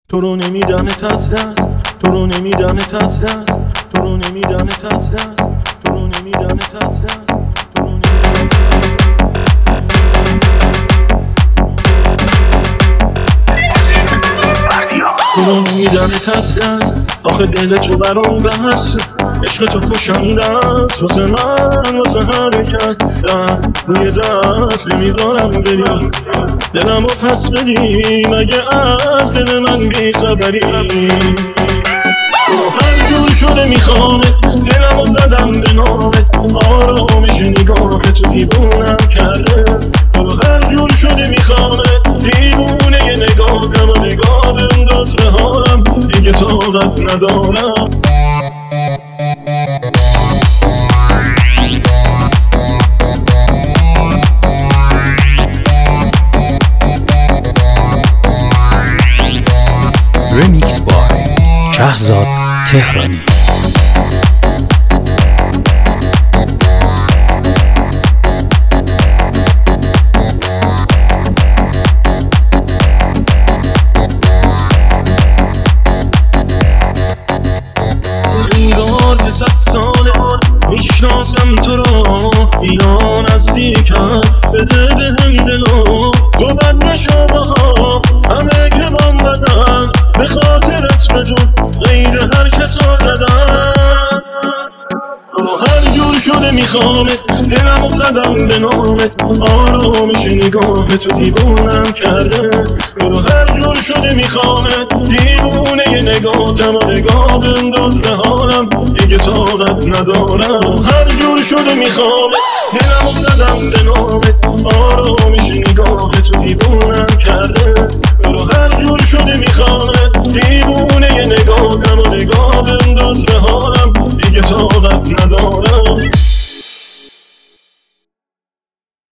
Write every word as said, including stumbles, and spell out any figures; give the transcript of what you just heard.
تو رو نمیدمت از دست، تو رو نمیدمت از دست، تو رو نمیدمت از دست، تو رو نمیدمت از دست، تو رو تو رو نمیدمت از دست. آخه دل تو برام بس، عشق تو کشنده است واسه من، واسه هر کس. دست روی دست نمیذارم بری، دلمو پس بدی مگه از دل من بیخبری. هر جور شده میخوامت، دلمو زدم به نامت، آرامش نگاه تو دیوونم کرده. هر جور شده میخوامت، دیوونه ی نگاهم و نگاه بنداز به حالم، دیگه طاقت ندارم. Remix by شهزاد تهرانی. انگار که صد ساله میشناسم تو را، یا نزدیکم بده بهم دلو. تو بد نشو باها همه که من بدن، به خاطرت بدون غیر هر کسا زدن. هر جور شده میخوامت، دلمو زدم به نامت، آرامش نگاه تو دیوونم کرده. هر جور شده میخوامت، دیوونه ی نگاهم و نگاه بنداز به حالم، دیگه طاقت ندارم. هر جور شده میخوامت، دلمو زدم به نامت، آرامش نگاه تو دیوونم کرده.